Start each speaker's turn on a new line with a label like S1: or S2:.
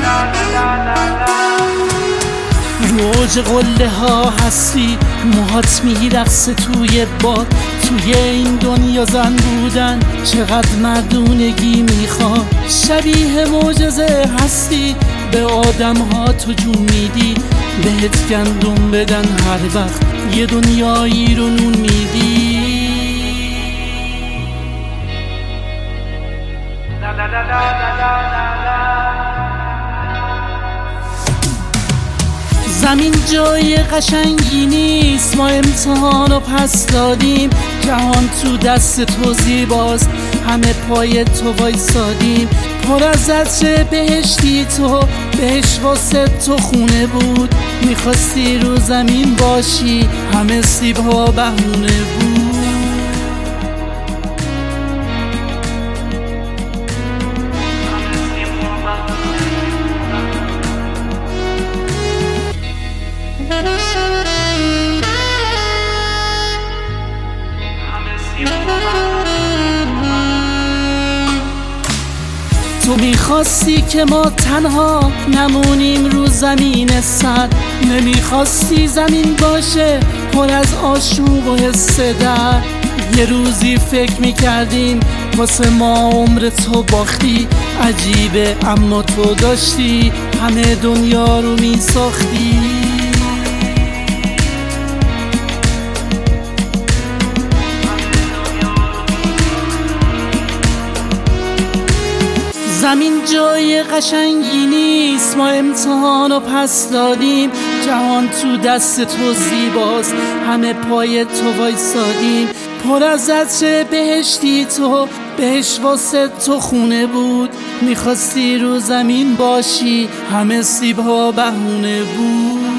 S1: روج قله ها هستی، موهات میرقصه توی باد. توی این دنیا زن بودن چقدر مردونگی میخواد. شبیه معجزه هستی، به آدم ها تو جون میدی. بهت گندم بدن هر وقت یه دنیایی رو نون میدی. زمین جای قشنگی نیست، ما امتحانو پس دادیم. جهان تو دست تو زیباست، همه پای تو وایسادیم. پر از عطر بهشتی تو، بهش واسه تو خونه بود. میخواستی رو زمین باشی، همه سیبها بهونه بود. تو میخواستی که ما تنها نمونیم رو زمین سر. نمیخواستی زمین باشه پر از آشوب و حس درد. یه روزی فکر میکردیم واسه ما عمر تو باختی. عجیبه اما تو داشتی همه دنیا رو میساختی. زمین جای قشنگی نیست، ما امتحانو پس دادیم. جهان تو دست تو زیباست، همه پای تو وایسادیم. پر از عطر بهشتی تو، بهش واسه تو خونه بود. میخواستی رو زمین باشی، همه سیبها بهونه بود.